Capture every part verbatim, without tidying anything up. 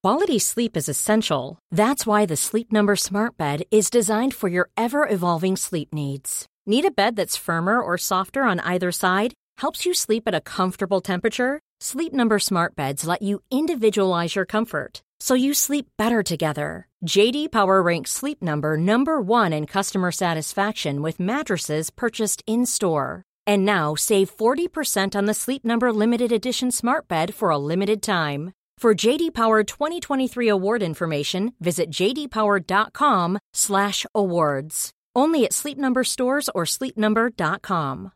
Quality sleep is essential. That's why the Sleep Number Smart Bed is designed for your ever-evolving sleep needs. Need a bed that's firmer or softer on either side? Helps you sleep at a comfortable temperature? Sleep Number Smart Beds let you individualize your comfort, so you sleep better together. J D Power ranks Sleep Number number one in customer satisfaction with mattresses purchased in-store. And now save forty percent on the Sleep Number Limited Edition Smart Bed for a limited time. For J D Power twenty twenty-three award information, visit jdpower.com slash awards. Only at Sleep Number stores or sleep number dot com.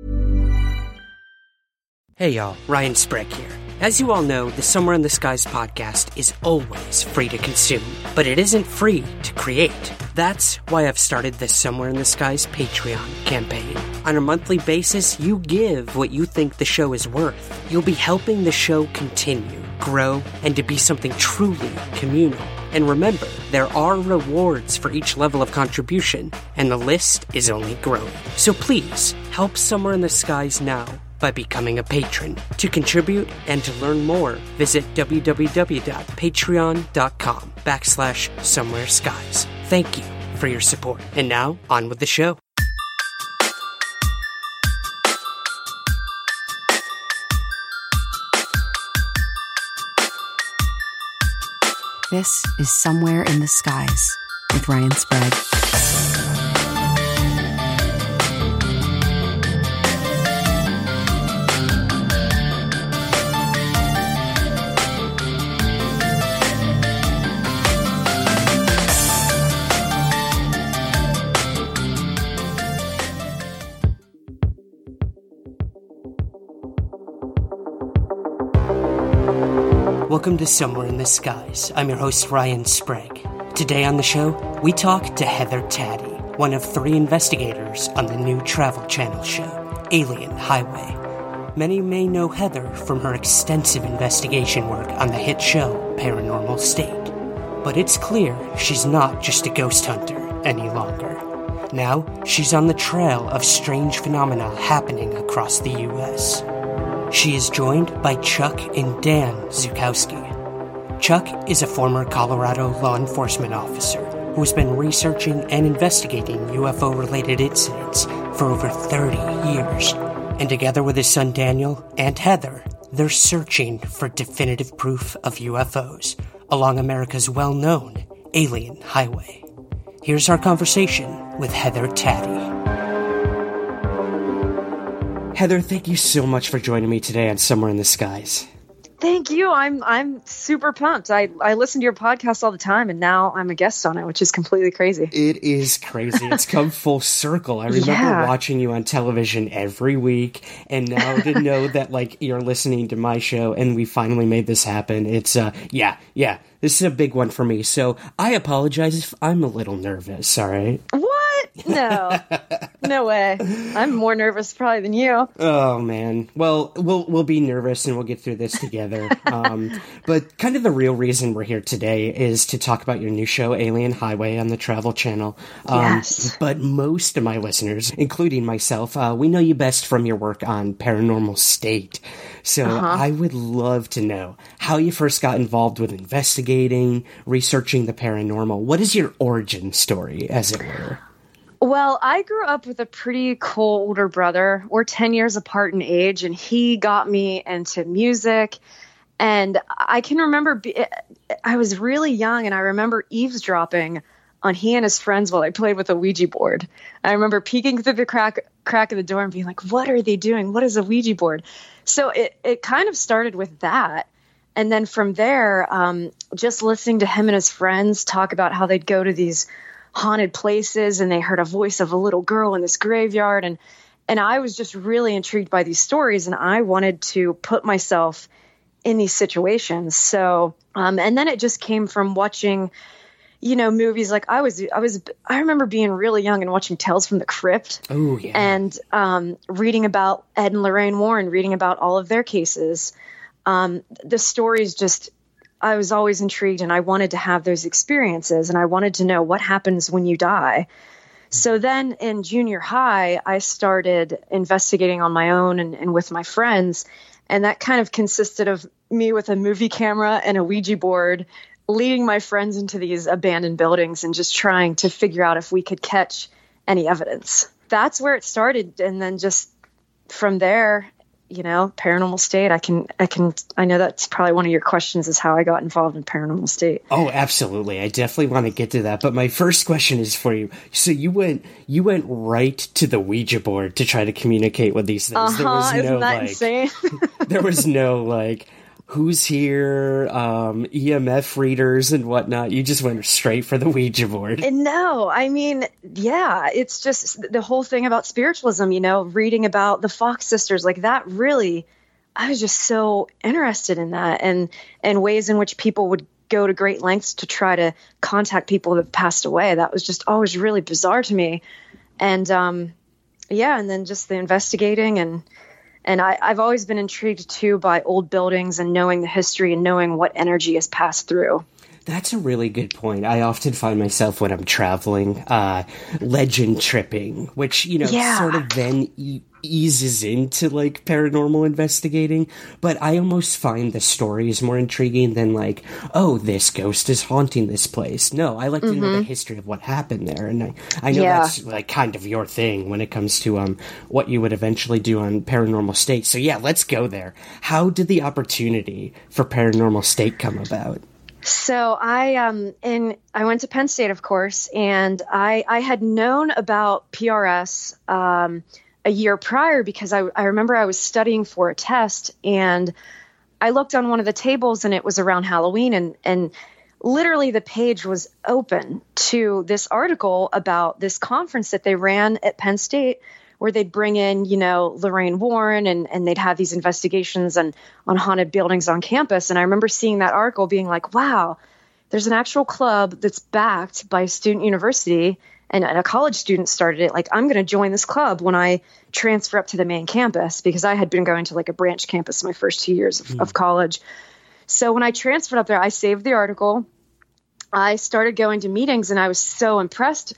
Hey y'all, Ryan Sprague here. As you all know, the Somewhere in the Skies podcast is always free to consume, but it isn't free to create. That's why I've started the Somewhere in the Skies Patreon campaign. On a monthly basis, you give what you think the show is worth. You'll be helping the show continue, grow, and to be something truly communal. And remember, there are rewards for each level of contribution, and the list is only growing. So please, help Somewhere in the Skies now by becoming a patron. To contribute and to learn more, visit www.patreon.com backslash somewhere skies. Thank you for your support. And now, on with the show. This is Somewhere in the Skies with Ryan Sprague. Welcome to Somewhere in the Skies. I'm your host, Ryan Sprague. Today on the show, we talk to Heather Taddy, one of three investigators on the new Travel Channel show, Alien Highway. Many may know Heather from her extensive investigation work on the hit show Paranormal State. But it's clear she's not just a ghost hunter any longer. Now, she's on the trail of strange phenomena happening across the U S She is joined by Chuck and Dan Zukowski. Chuck is a former Colorado law enforcement officer who has been researching and investigating U F O-related incidents for over thirty years. And together with his son Daniel and Heather, they're searching for definitive proof of U F Os along America's well-known Alien Highway. Here's our conversation with Heather Taddy. Heather, thank you so much for joining me today on Somewhere in the Skies. Thank you. I'm I'm super pumped. I, I listen to your podcast all the time, and now I'm a guest on it, which is completely crazy. It is crazy. It's come full circle. I remember yeah. watching you on television every week, and now to know that like you're listening to my show, and we finally made this happen. It's uh, yeah, yeah. This is a big one for me. So I apologize if I'm a little nervous. All right. What? No, no way. I'm more nervous probably than you. Oh man. Well, we'll we'll be nervous and we'll get through this together. um, but kind of the real reason we're here today is to talk about your new show, Alien Highway, on the Travel Channel. Um, yes. But most of my listeners, including myself, uh, we know you best from your work on Paranormal State. So uh-huh. I would love to know how you first got involved with investigating, researching the paranormal. What is your origin story, as it were? Well, I grew up with a pretty cool older brother. We're ten years apart in age, and he got me into music. And I can remember, be- I was really young, and I remember eavesdropping on he and his friends while they played with a Ouija board. I remember peeking through the crack crack of the door and being like, what are they doing? What is a Ouija board? So it, it kind of started with that. And then from there, um, just listening to him and his friends talk about how they'd go to these haunted places and they heard a voice of a little girl in this graveyard. And, and I was just really intrigued by these stories, and I wanted to put myself in these situations. So, um, and then it just came from watching, you know, movies like I was, I was, I remember being really young and watching Tales from the Crypt. Oh, yeah. And um, reading about Ed and Lorraine Warren, reading about all of their cases. Um, the stories just, I was always intrigued, and I wanted to have those experiences, and I wanted to know what happens when you die. So then in junior high, I started investigating on my own and, and with my friends. And that kind of consisted of me with a movie camera and a Ouija board, leading my friends into these abandoned buildings and just trying to figure out if we could catch any evidence. That's where it started. And then just from there, you know, Paranormal State, I can, I can, I know that's probably one of your questions is how I got involved in Paranormal State. Oh, absolutely. I definitely want to get to that. But my first question is for you. So you went, you went right to the Ouija board to try to communicate with these things. Uh-huh. There was no, Isn't that like, insane? there was no like, who's here, um, E M F readers and whatnot. You just went straight for the Ouija board. And no, I mean, yeah, it's just the whole thing about spiritualism, you know, reading about the Fox sisters, like that really, I was just so interested in that and, and ways in which people would go to great lengths to try to contact people that passed away. That was just always really bizarre to me. And, um, yeah, and then just the investigating and, And I, I've always been intrigued, too, by old buildings and knowing the history and knowing what energy has passed through. That's a really good point. I often find myself when I'm traveling, uh, legend tripping, which, you know, yeah. sort of then e- eases into, like, paranormal investigating. But I almost find the stories more intriguing than, like, oh, this ghost is haunting this place. No, I like to mm-hmm. know the history of what happened there. And I, I know yeah. that's, like, kind of your thing when it comes to um what you would eventually do on Paranormal State. So, yeah, let's go there. How did the opportunity for Paranormal State come about? So I um in I went to Penn State, of course, and I I had known about P R S um, a year prior because I I remember I was studying for a test and I looked on one of the tables and it was around Halloween and and literally the page was open to this article about this conference that they ran at Penn State where they'd bring in, you know, Lorraine Warren and, and they'd have these investigations on, on haunted buildings on campus. And I remember seeing that article being like, wow, there's an actual club that's backed by a student university and a college student started it. Like, I'm going to join this club when I transfer up to the main campus because I had been going to like a branch campus my first two years of, mm. of college. So when I transferred up there, I saved the article. I started going to meetings and I was so impressed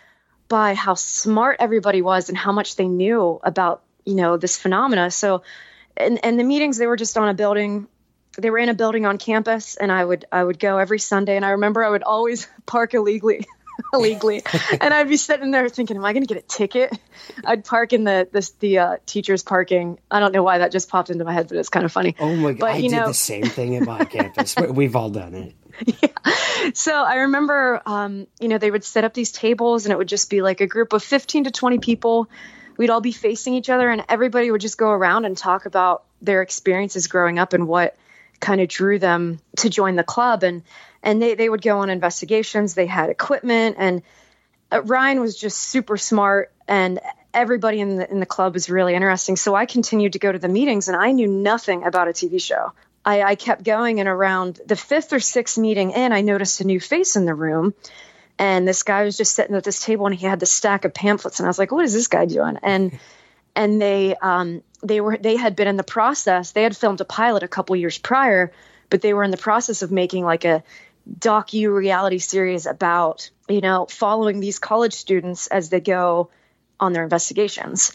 by how smart everybody was and how much they knew about, you know, this phenomena. So, and, and the meetings, they were just on a building, they were in a building on campus and I would, I would go every Sunday. And I remember I would always park illegally, illegally. And I'd be sitting there thinking, am I going to get a ticket? I'd park in the, this, the, uh, teacher's parking. I don't know why that just popped into my head, but it's kind of funny. Oh my God. But, I you did know, the same thing at my campus. We've all done it. Yeah. So I remember, um, you know, they would set up these tables and it would just be like a group of fifteen to twenty people. We'd all be facing each other and everybody would just go around and talk about their experiences growing up and what kind of drew them to join the club. And, and they, they would go on investigations. They had equipment and uh, Ryan was just super smart and everybody in the, in the club was really interesting. So I continued to go to the meetings and I knew nothing about a T V show. I, I kept going and around the fifth or sixth meeting in, I noticed a new face in the room. And this guy was just sitting at this table and he had this stack of pamphlets. And I was like, what is this guy doing? And and they um, they were they had been in the process. They had filmed a pilot a couple years prior, but they were in the process of making like a docu reality series about, you know, following these college students as they go on their investigations.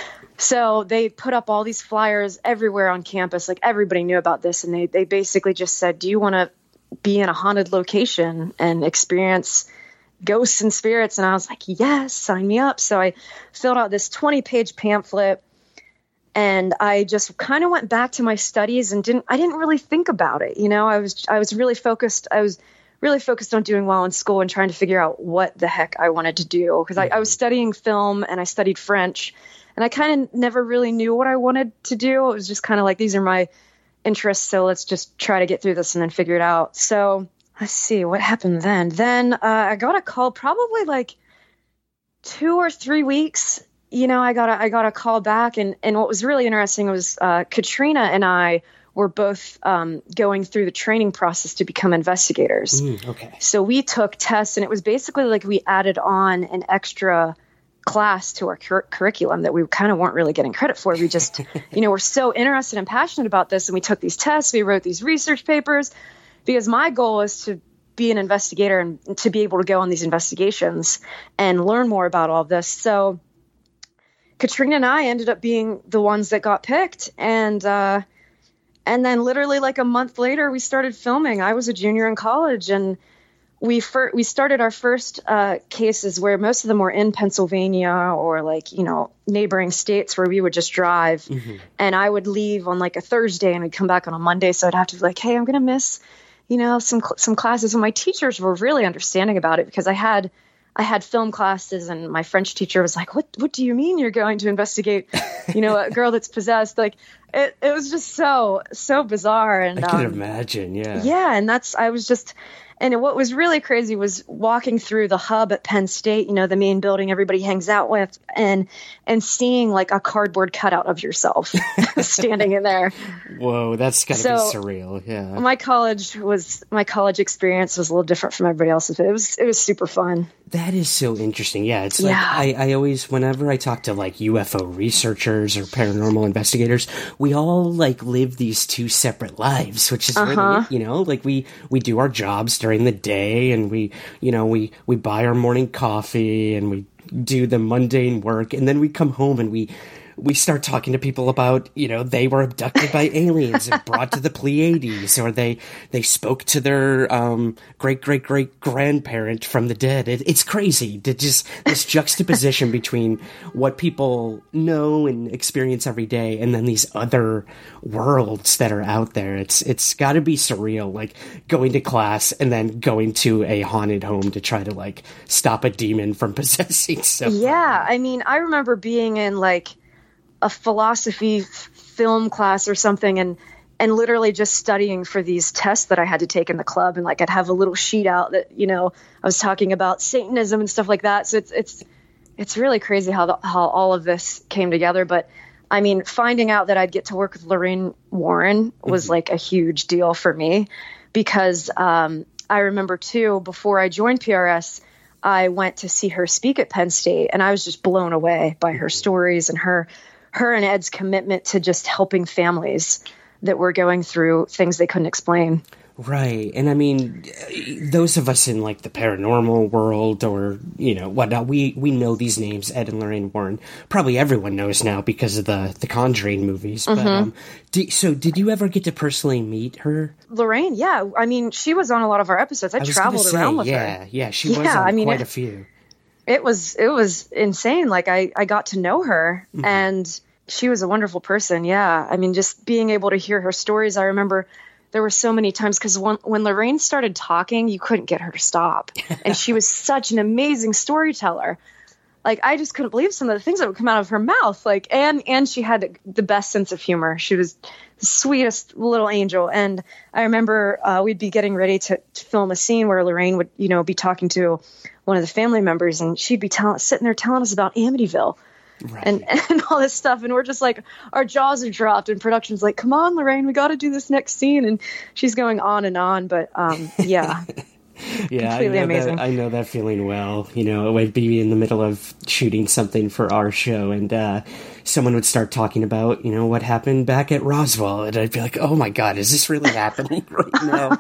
So they put up all these flyers everywhere on campus. Like everybody knew about this. And they, they basically just said, do you want to be in a haunted location and experience ghosts and spirits? And I was like, yes, sign me up. So I filled out this twenty page pamphlet and I just kind of went back to my studies and didn't, I didn't really think about it. You know, I was, I was really focused. I was really focused on doing well in school and trying to figure out what the heck I wanted to do. Cause I, I was studying film and I studied French. And I kind of never really knew what I wanted to do. It was just kind of like, these are my interests. So let's just try to get through this and then figure it out. So let's see what happened then. Then uh, I got a call probably like two or three weeks. You know, I got a, I got a call back. And, and what was really interesting was uh, Katrina and I were both um, going through the training process to become investigators. Mm, okay. So we took tests and it was basically like we added on an extra class to our cur- curriculum that we kind of weren't really getting credit for. We just, you know, we're so interested and passionate about this. And we took these tests, we wrote these research papers because my goal is to be an investigator and to be able to go on these investigations and learn more about all of this. So Katrina and I ended up being the ones that got picked. And, uh, And then literally like a month later, we started filming. I was a junior in college, and we fir- we started our first uh, cases where most of them were in Pennsylvania or like, you know, neighboring states where we would just drive. Mm-hmm. And I would leave on like a Thursday and I'd come back on a Monday. So I'd have to be like, hey, I'm going to miss, you know, some cl- some classes. And my teachers were really understanding about it because I had I had film classes, and my French teacher was like, what what do you mean you're going to investigate, you know, a girl that's possessed? Like it, it was just so, so bizarre. And I can um, imagine. Yeah. Yeah. And that's, I was just, and what was really crazy was walking through the hub at Penn State, you know, the main building everybody hangs out with, and and seeing like a cardboard cutout of yourself standing in there. Whoa, that's gotta so, be surreal. Yeah. My college was my college experience was a little different from everybody else's. It was it was super fun. That is so interesting. Yeah, it's like yeah. I, I always, whenever I talk to like U F O researchers or paranormal investigators, we all like live these two separate lives, which is uh-huh. really, you know, like we, we do our jobs during the day, and we, you know, we, we buy our morning coffee and we do the mundane work, and then we come home and we, we start talking to people about, you know, they were abducted by aliens and brought to the Pleiades, or they they spoke to their um, great great great grandparent from the dead. It, it's crazy to just this juxtaposition between what people know and experience every day, and then these other worlds that are out there. It's it's got to be surreal, like going to class and then going to a haunted home to try to like stop a demon from possessing someone. Yeah, I mean, I remember being in like a philosophy f- film class or something, and and literally just studying for these tests that I had to take in the club, and like I'd have a little sheet out that, you know, I was talking about Satanism and stuff like that. So it's it's it's really crazy how the, how all of this came together. But I mean, finding out that I'd get to work with Lorraine Warren was mm-hmm. like a huge deal for me, because um, I remember too, before I joined P R S, I went to see her speak at Penn State, and I was just blown away by her stories and her her and Ed's commitment to just helping families that were going through things they couldn't explain. Right. And I mean, those of us in like the paranormal world or, you know, whatnot, we, we know these names, Ed and Lorraine Warren. Probably everyone knows now because of the, the Conjuring movies. Mm-hmm. But um, do, so did you ever get to personally meet her? Lorraine, yeah. I mean, she was on a lot of our episodes. I, I traveled say, around with yeah, her. Yeah, yeah. She was yeah, on I mean, quite it, a few. It was, it was insane. Like I, I got to know her, mm-hmm. and she was a wonderful person. Yeah. I mean, just being able to hear her stories. I remember there were so many times because when, when Lorraine started talking, you couldn't get her to stop. And she was such an amazing storyteller. Like, I just couldn't believe some of the things that would come out of her mouth. Like, and, and she had the best sense of humor. She was the sweetest little angel. And I remember uh, we'd be getting ready to, to film a scene where Lorraine would, you know, be talking to one of the family members, and she'd be tell- sitting there telling us about Amityville. Right. And and all this stuff, and we're just like, our jaws are dropped, and production's like, come on, Lorraine, we got to do this next scene, and she's going on and on, but um yeah yeah completely I know amazing. That, I know that feeling well. You know, it would be in the middle of shooting something for our show, and uh someone would start talking about, you know, what happened back at Roswell, and I'd be like, oh my god, is this really happening right now?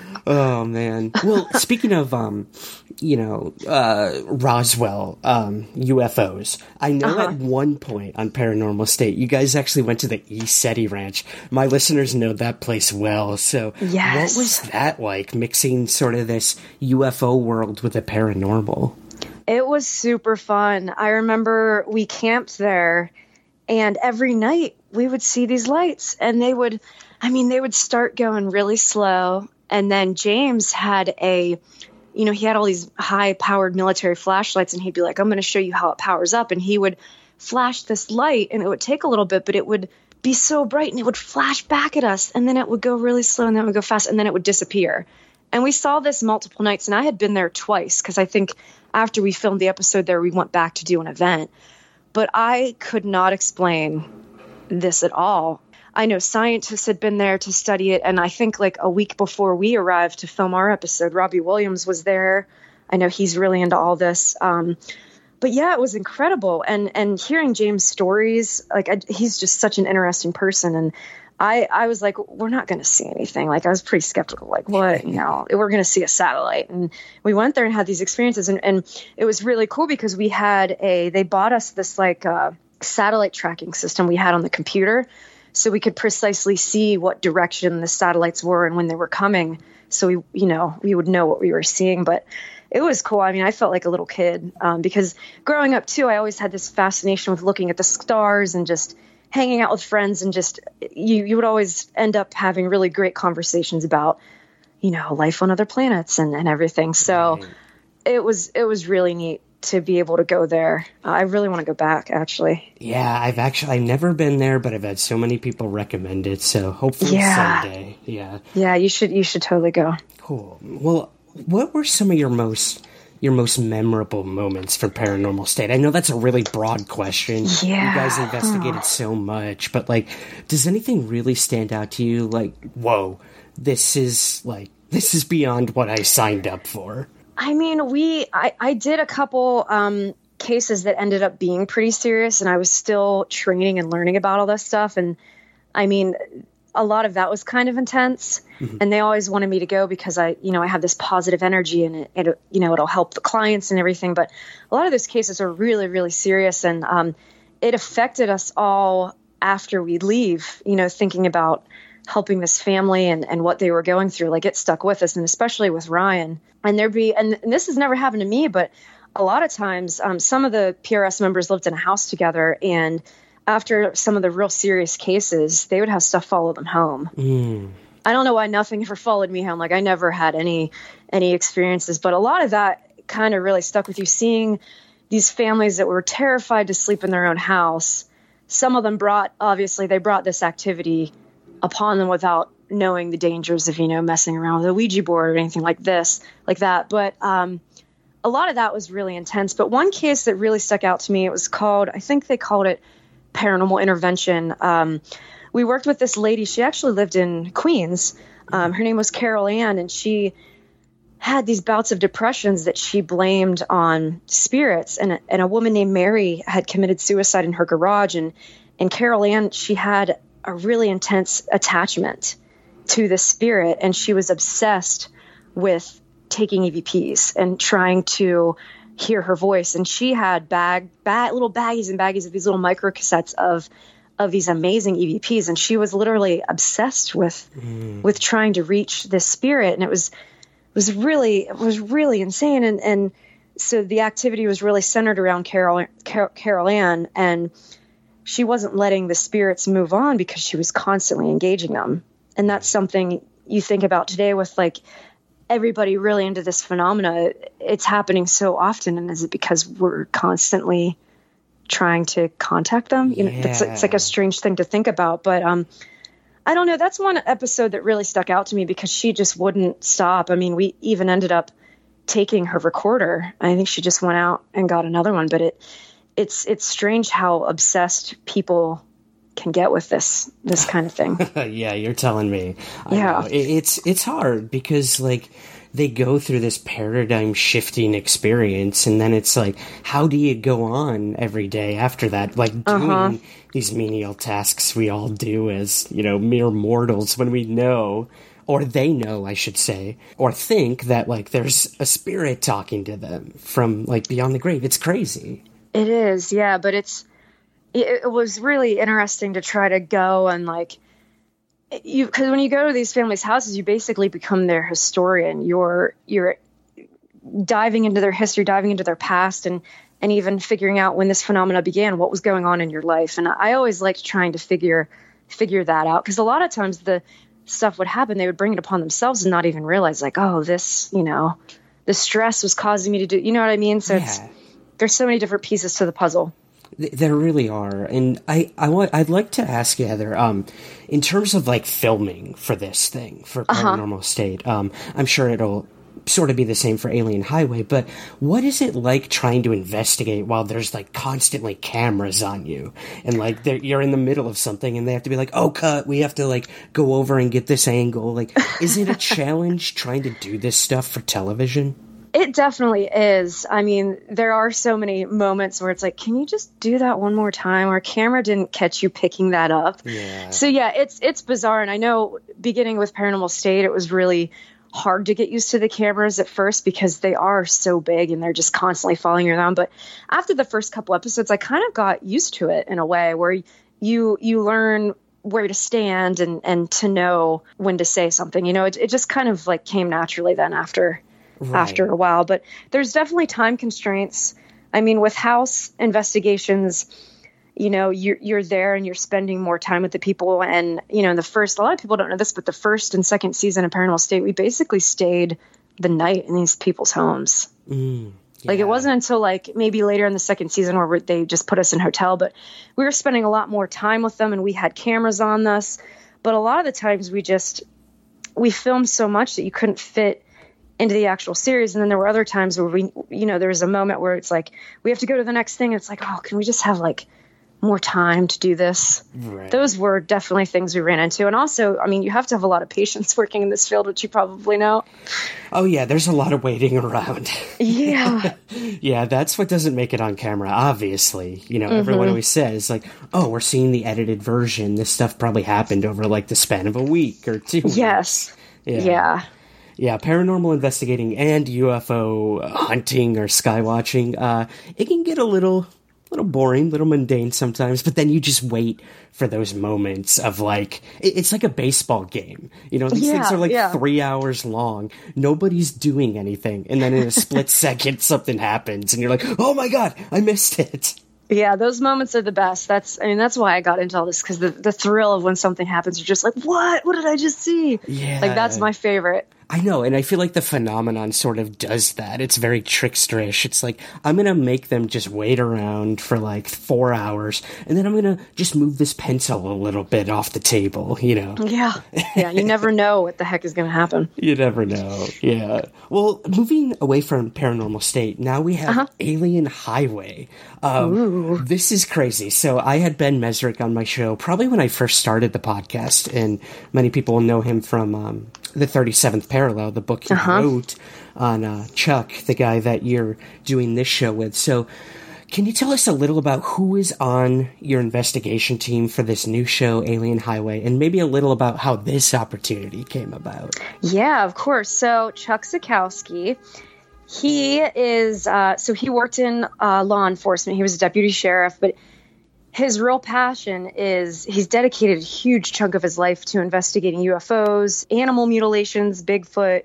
Oh man. Well, speaking of um you know, uh, Roswell, um, U F Os. I know uh-huh. at one point on Paranormal State, you guys actually went to the ECETI Ranch. My listeners know that place well. So yes. What was that like, mixing sort of this U F O world with the paranormal? It was super fun. I remember we camped there, and every night we would see these lights, and they would, I mean, they would start going really slow. And then James had a, you know, he had all these high-powered military flashlights, and he'd be like, I'm going to show you how it powers up. And he would flash this light, and it would take a little bit, but it would be so bright, and it would flash back at us, and then it would go really slow, and then it would go fast, and then it would disappear. And we saw this multiple nights, and I had been there twice, because I think after we filmed the episode there, we went back to do an event. But I could not explain this at all. I know scientists had been there to study it, and I think like a week before we arrived to film our episode, Robbie Williams was there. I know he's really into all this. Um, but yeah, it was incredible. And and hearing James' stories, like I, he's just such an interesting person. And I, I was like, we're not going to see anything. Like I was pretty skeptical, like what, you know, we're going to see a satellite. And we went there and had these experiences. And, and it was really cool because we had a, they bought us this like uh, satellite tracking system we had on the computer. so we could precisely see what direction the satellites were and when they were coming. So we, you know, we would know what we were seeing. But it was cool. I mean, I felt like a little kid um, because growing up too, I always had this fascination with looking at the stars and just hanging out with friends, and just you you would always end up having really great conversations about, you know, life on other planets and, and everything. So right. it was it was really neat to be able to go there. Uh, I really want to go back, actually. Yeah, I've actually I've never been there, but I've had so many people recommend it. So hopefully yeah. someday. Yeah. Yeah, you should you should totally go. Cool. Well, what were some of your most your most memorable moments from Paranormal State? I know that's a really broad question. Yeah. You guys investigated huh. so much, but like, does anything really stand out to you? Like, whoa, this is like, this is beyond what I signed up for. I mean, we, I, I did a couple um, cases that ended up being pretty serious, and I was still training and learning about all this stuff. And I mean, a lot of that was kind of intense, mm-hmm. and they always wanted me to go because I, you know, I have this positive energy, and it, it, you know, it'll help the clients and everything. But a lot of those cases are really, really serious, and um, it affected us all after we leave, you know, thinking about helping this family and, and what they were going through. Like, it stuck with us, and especially with Ryan. And there'd be, and, and this has never happened to me, but a lot of times um, some of the P R S members lived in a house together, and after some of the real serious cases, they would have stuff follow them home. Mm. I don't know why nothing ever followed me home. Like, I never had any, any experiences, but a lot of that kind of really stuck with you, seeing these families that were terrified to sleep in their own house. Some of them brought, obviously they brought this activity upon them without knowing the dangers of, you know, messing around with a Ouija board or anything like this, like that. But um, a lot of that was really intense. But one case that really stuck out to me, it was called, I think they called it Paranormal Intervention. Um, we worked with this lady. She actually lived in Queens. Um, her name was Carol Ann, and she had these bouts of depressions that she blamed on spirits. And, and a woman named Mary had committed suicide in her garage. And, and Carol Ann, she had a really intense attachment to the spirit, and she was obsessed with taking E V Ps and trying to hear her voice. And she had bag, bag little baggies and baggies of these little micro cassettes of of these amazing E V Ps, and she was literally obsessed with mm. with trying to reach this spirit. And it was was really it was really insane. And and so the activity was really centered around Carol Carol, Carol Ann, and she wasn't letting the spirits move on because she was constantly engaging them. And that's something you think about today with like everybody really into this phenomena. It's happening so often. And is it because we're constantly trying to contact them? You know, yeah. it's, it's like a strange thing to think about, but um, I don't know. That's one episode that really stuck out to me because she just wouldn't stop. I mean, we even ended up taking her recorder. I think she just went out and got another one, but it, it's, it's strange how obsessed people can get with this this kind of thing. Yeah, you're telling me. I yeah, know. It's it's hard because like they go through this paradigm shifting experience, and then it's like, how do you go on every day after that? Like doing uh-huh. these menial tasks we all do as, you know, mere mortals when we know, or they know, I should say, or think that like there's a spirit talking to them from like beyond the grave. It's crazy. It is, yeah, but it's. It was really interesting to try to go and like you, because when you go to these families' houses, you basically become their historian. You're you're diving into their history, diving into their past, and and even figuring out when this phenomena began, what was going on in your life. And I always liked trying to figure figure that out, because a lot of times the stuff would happen, they would bring it upon themselves and not even realize, like, oh, this, you know, the stress was causing me to do, you know what I mean? So yeah. it's there's so many different pieces to the puzzle. There really are, and I, I want I'd like to ask you, Heather, um, in terms of like filming for this thing for Paranormal uh-huh. State, um, I'm sure it'll sort of be the same for Alien Highway, but what is it like trying to investigate while there's like constantly cameras on you, and like you're in the middle of something, and they have to be like, oh, cut, we have to like go over and get this angle. Like, is it a challenge trying to do this stuff for television? It definitely is. I mean, there are so many moments where it's like, can you just do that one more time? Our camera didn't catch you picking that up. Yeah. So yeah, it's it's bizarre. And I know beginning with Paranormal State, it was really hard to get used to the cameras at first because they are so big and they're just constantly following you around. But after the first couple episodes, I kind of got used to it in a way where you you learn where to stand and, and to know when to say something. You know, it, it just kind of like came naturally then after, right. after a while. But there's definitely time constraints. I mean, with house investigations, you know, you're, you're there and you're spending more time with the people. And, you know, in the first, a lot of people don't know this, but the first and second season of Paranormal State, we basically stayed the night in these people's homes. Mm, yeah. Like, it wasn't until like maybe later in the second season where they just put us in a hotel, but we were spending a lot more time with them and we had cameras on us. But a lot of the times we just, we filmed so much that you couldn't fit into the actual series. And then there were other times where we, you know, there was a moment where it's like, we have to go to the next thing. And it's like, oh, can we just have like more time to do this? Right. Those were definitely things we ran into. And also, I mean, you have to have a lot of patience working in this field, which you probably know. Oh yeah, there's a lot of waiting around. Yeah. Yeah, that's what doesn't make it on camera, obviously. You know, Mm-hmm. everyone always says, like, oh, we're seeing the edited version. This stuff probably happened over, like, the span of a week or two. Yes. Yeah. Yeah. Yeah, paranormal investigating and U F O hunting or sky watching, uh, it can get a little... little boring, little mundane sometimes, but then you just wait for those moments of like, it's like a baseball game. You know, these yeah, things are like yeah. three hours long. Nobody's doing anything. And then in a split second, something happens and you're like, oh my God, I missed it. Yeah, those moments are the best. That's, I mean, that's why I got into all this, because the, the thrill of when something happens, you're just like, what? What did I just see? Yeah. Like, that's my favorite. I know, and I feel like the phenomenon sort of does that. It's very tricksterish. It's like, I'm going to make them just wait around for like four hours, and then I'm going to just move this pencil a little bit off the table, you know? Yeah. Yeah, you never know what the heck is going to happen. You never know, yeah. Well, moving away from Paranormal State, now we have uh-huh. Alien Highway. Um, this is crazy. So I had Ben Mesrick on my show probably when I first started the podcast, and many people will know him from um, the thirty-seventh Parallel, the book he uh-huh. wrote on uh, Chuck, the guy that you're doing this show with. So can you tell us a little about who is on your investigation team for this new show, Alien Highway, and maybe a little about how this opportunity came about? Yeah, of course. So Chuck Zukowski, he is, uh, so he worked in uh, law enforcement. He was a deputy sheriff, but his real passion is he's dedicated a huge chunk of his life to investigating U F Os, animal mutilations, Bigfoot.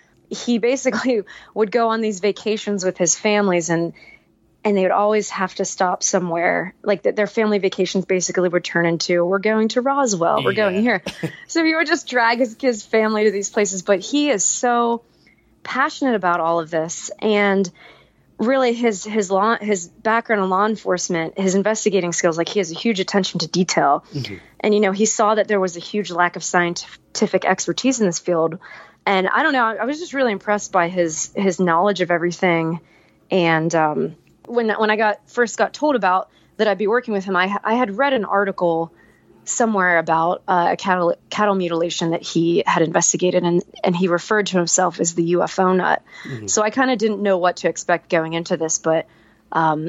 He basically would go on these vacations with his families, and and they would always have to stop somewhere. Like the, their family vacations basically would turn into, we're going to Roswell, we're yeah. going here. So he would just drag his, his family to these places. But he is so passionate about all of this, and really his his law his background in law enforcement, his investigating skills, like he has a huge attention to detail. Mm-hmm. And you know, he saw that there was a huge lack of scientific expertise in this field, and I don't know, I was just really impressed by his his knowledge of everything. And um when when I got first got told about that I'd be working with him, I I had read an article somewhere about uh, a cattle cattle mutilation that he had investigated, and and he referred to himself as the U F O nut. Mm-hmm. So I kind of didn't know what to expect going into this, but um,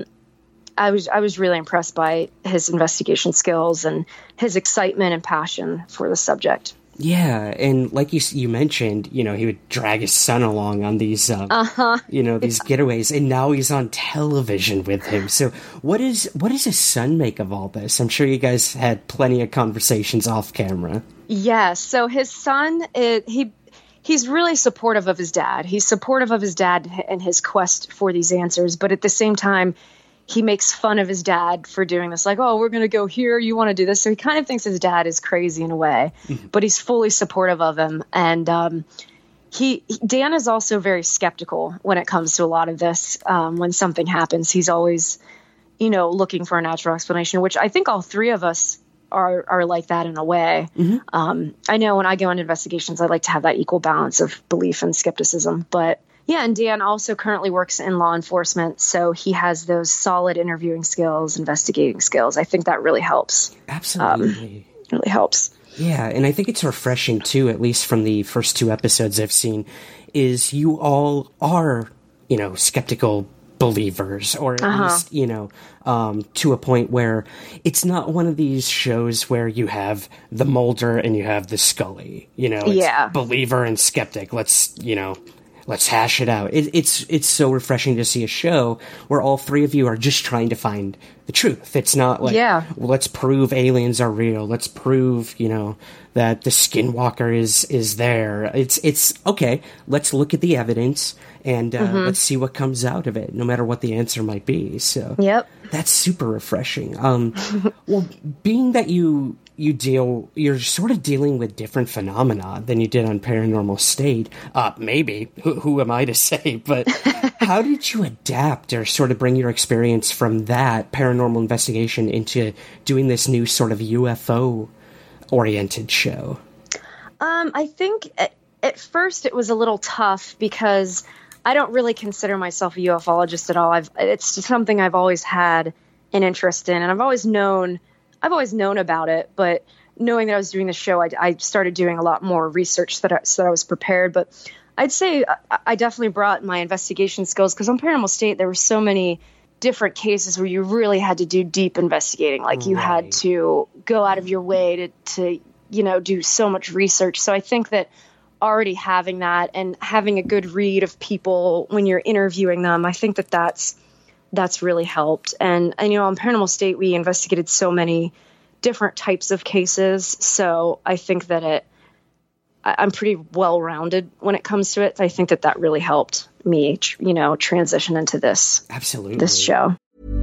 I was I was really impressed by his investigation skills and his excitement and passion for the subject. Yeah, and like you you mentioned, you know, he would drag his son along on these, um, uh-huh. you know, these getaways, and now he's on television with him. So, what is what does his son make of all this? I'm sure you guys had plenty of conversations off camera. Yeah, so his son, it, he he's really supportive of his dad. He's supportive of his dad and his quest for these answers, but at the same time, he makes fun of his dad for doing this. Like, oh, we're going to go here. You want to do this. So he kind of thinks his dad is crazy in a way, mm-hmm. but he's fully supportive of him. And um, he, Dan is also very skeptical when it comes to a lot of this. Um, when something happens, he's always, you know, looking for a natural explanation, which I think all three of us are, are like that in a way. Mm-hmm. Um, I know when I go on investigations, I like to have that equal balance of belief and skepticism, but yeah, and Dan also currently works in law enforcement, so he has those solid interviewing skills, investigating skills. I think that really helps. Absolutely. Um, really helps. Yeah, and I think it's refreshing, too, at least from the first two episodes I've seen, is you all are, you know, skeptical believers, or at uh-huh. least, you know, um, to a point where it's not one of these shows where you have the Mulder and you have the Scully, you know, it's yeah. believer and skeptic. Let's, you know... let's hash it out. It, it's it's so refreshing to see a show where all three of you are just trying to find the truth. It's not like, yeah. well, let's prove aliens are real. Let's prove, you know, that the Skinwalker is is there. It's it's okay. Let's look at the evidence and uh, mm-hmm. let's see what comes out of it, no matter what the answer might be. So yep, that's super refreshing. Um, well, being that you. You deal, you're sort of dealing with different phenomena than you did on Paranormal State. Uh, maybe. Who, who am I to say? But how did you adapt or sort of bring your experience from that paranormal investigation into doing this new sort of U F O-oriented show? Um, I think at, at first it was a little tough because I don't really consider myself a ufologist at all. I've, it's just something I've always had an interest in, and I've always known I've always known about it, but knowing that I was doing the show, I, I started doing a lot more research so that I, so that I was prepared. But I'd say I, I definitely brought my investigation skills, because on Paranormal State, there were so many different cases where you really had to do deep investigating. Like you right. had to go out of your way to, to, you know, do so much research. So I think that already having that and having a good read of people when you're interviewing them, I think that that's, that's really helped. And, and, you know, on Paranormal State, we investigated so many different types of cases. So I think that it, I, I'm pretty well-rounded when it comes to it. I think that that really helped me, you know, transition into this, absolutely, this show.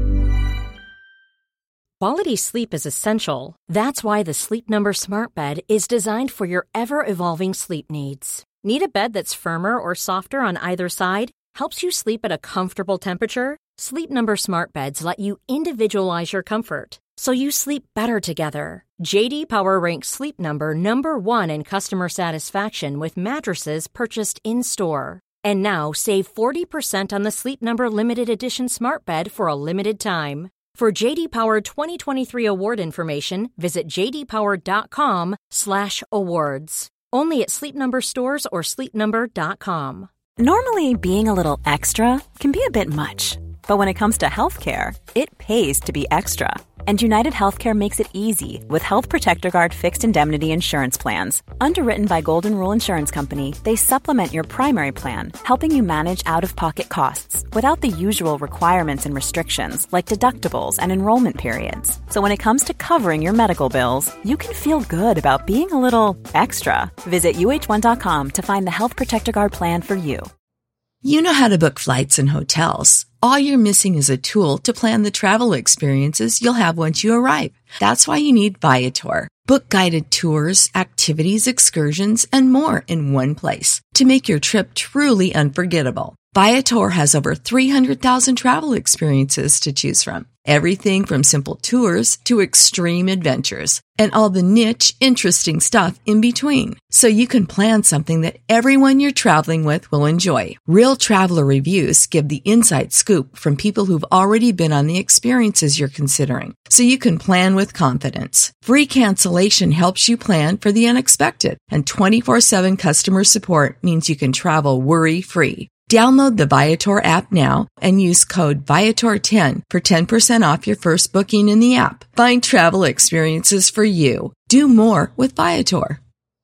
Quality sleep is essential. That's why the Sleep Number Smart Bed is designed for your ever-evolving sleep needs. Need a bed that's firmer or softer on either side? Helps you sleep at a comfortable temperature? Sleep Number Smart Beds let you individualize your comfort, so you sleep better together. J D Power ranks Sleep Number number one in customer satisfaction with mattresses purchased in-store. And now save forty percent on the Sleep Number Limited Edition Smart Bed for a limited time. For J D Power twenty twenty-three award information, visit jdpower.com slash awards. Only at Sleep Number stores or sleep number dot com. Normally, being a little extra can be a bit much. But when it comes to healthcare, it pays to be extra. And United Healthcare makes it easy with Health Protector Guard fixed indemnity insurance plans. Underwritten by Golden Rule Insurance Company, they supplement your primary plan, helping you manage out-of-pocket costs without the usual requirements and restrictions like deductibles and enrollment periods. So when it comes to covering your medical bills, you can feel good about being a little extra. Visit U H one dot com to find the Health Protector Guard plan for you. You know how to book flights and hotels. All you're missing is a tool to plan the travel experiences you'll have once you arrive. That's why you need Viator. Book guided tours, activities, excursions, and more in one place to make your trip truly unforgettable. Viator has over three hundred thousand travel experiences to choose from. Everything from simple tours to extreme adventures and all the niche, interesting stuff in between. So you can plan something that everyone you're traveling with will enjoy. Real traveler reviews give the inside scoop from people who've already been on the experiences you're considering. So you can plan with confidence. Free cancellation helps you plan for the unexpected. And twenty-four seven customer support means you can travel worry-free. Download the Viator app now and use code Viator ten for ten percent off your first booking in the app. Find travel experiences for you. Do more with Viator.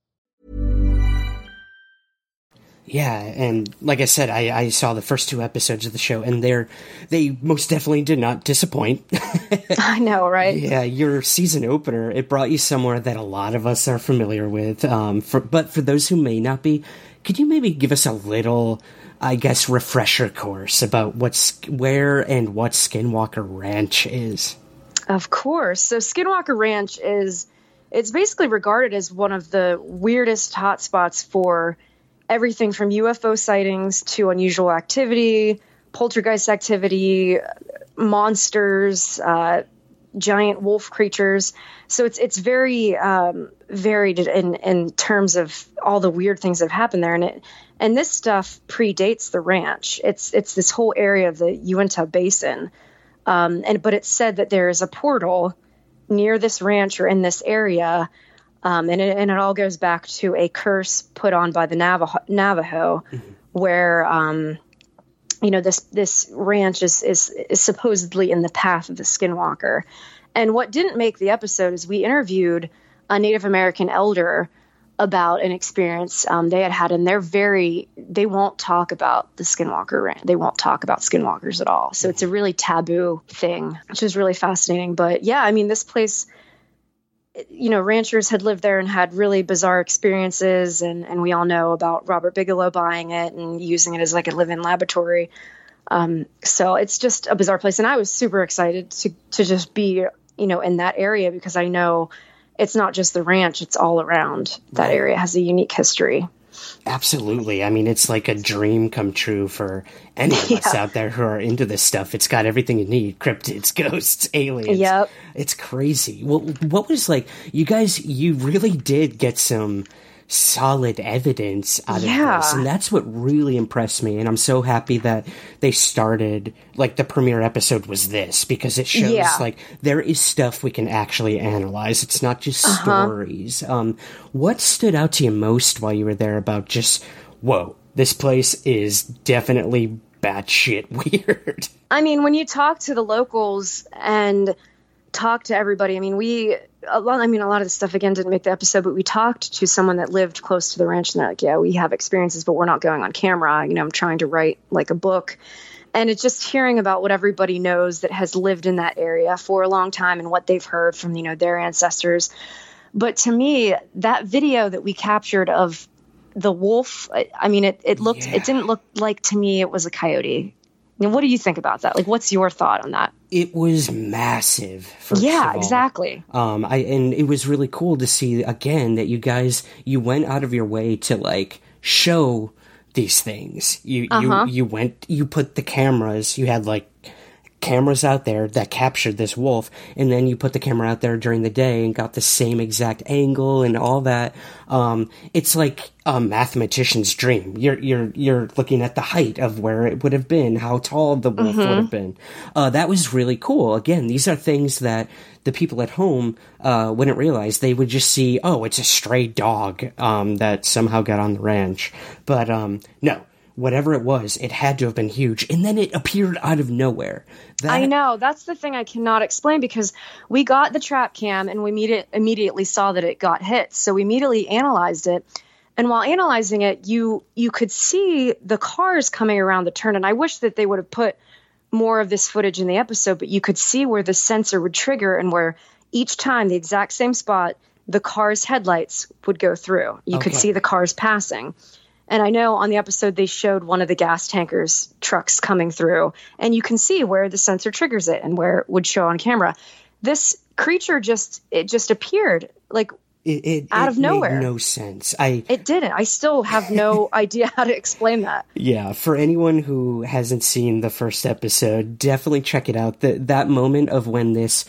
Yeah, and like I said, I, I saw the first two episodes of the show, and they're they most definitely did not disappoint. I know, right? Yeah, your season opener, it brought you somewhere that a lot of us are familiar with. Um, for, but for those who may not be, could you maybe give us a little, I guess, refresher course about what's where and what Skinwalker Ranch is? Of course. So Skinwalker Ranch is, it's basically regarded as one of the weirdest hotspots for everything from U F O sightings to unusual activity, poltergeist activity, monsters, uh, giant wolf creatures. So it's it's very um, varied in in terms of all the weird things that have happened there. And it and this stuff predates the ranch. It's it's this whole area of the Uinta Basin. Um, and but it's said that there is a portal near this ranch or in this area. Um, and, it, and it all goes back to a curse put on by the Navajo, Navajo mm-hmm. where, um, you know, this this ranch is, is is supposedly in the path of the Skinwalker. And what didn't make the episode is we interviewed a Native American elder about an experience um, they had had, and they're very, they won't talk about the Skinwalker Ranch. They won't talk about skinwalkers at all. So it's a really taboo thing, which is really fascinating. But yeah, I mean, this place, you know, ranchers had lived there and had really bizarre experiences. And, and we all know about Robert Bigelow buying it and using it as like a live-in laboratory. Um, so it's just a bizarre place. And I was super excited to, to just be, you know, in that area, because I know it's not just the ranch, it's all around. That Right. area has a unique history. Absolutely. I mean, it's like a dream come true for any of us Yeah. out there who are into this stuff. It's got everything you need: cryptids, ghosts, aliens. Yep. It's crazy. Well, what was like, you guys, you really did get some solid evidence out Yeah. of this, and that's what really impressed me. And I'm so happy that they started, like, the premiere episode was this, because it shows Yeah. like there is stuff we can actually analyze. It's not just Uh-huh. stories. Um, what stood out to you most while you were there about just, whoa, this place is definitely batshit weird? I mean, when you talk to the locals and talk to everybody, I mean, we, a lot, I mean, a lot of the stuff, again, didn't make the episode, but we talked to someone that lived close to the ranch, and they're like, yeah, we have experiences, but we're not going on camera. You know, I'm trying to write like a book. And it's just hearing about what everybody knows that has lived in that area for a long time and what they've heard from, you know, their ancestors. But to me, that video that we captured of the wolf, I, I mean, it, it looked, Yeah. it didn't look like to me it was a coyote. You know, what do you think about that? Like, what's your thought on that? It was massive. First Yeah, of all. exactly. Um, I and it was really cool to see again that you guys, you went out of your way to like show these things. You Uh-huh. you you went, you put the cameras. You had like cameras out there that captured this wolf, and then you put the camera out there during the day and got the same exact angle and all that. Um, it's like a mathematician's dream. You're you're you're looking at the height of where it would have been, how tall the wolf would have been. Uh, that was really cool. Again, these are things that the people at home uh, wouldn't realize. They would just see, oh, it's a stray dog um, that somehow got on the ranch. But um, no. Whatever it was, it had to have been huge. And then it appeared out of nowhere. That, I know. That's the thing I cannot explain, because we got the trap cam and we immediate, immediately saw that it got hit. So we immediately analyzed it. And while analyzing it, you you could see the cars coming around the turn. And I wish that they would have put more of this footage in the episode, but you could see where the sensor would trigger and where each time the exact same spot, the car's headlights would go through. You could Okay. see the cars passing. And I know on the episode they showed one of the gas tankers trucks coming through, and you can see where the sensor triggers it and where it would show on camera. This creature just, it just appeared like it, it, out it of nowhere. made no sense. I It didn't. I still have no idea how to explain that. Yeah, for anyone who hasn't seen the first episode, definitely check it out. The, that moment of when this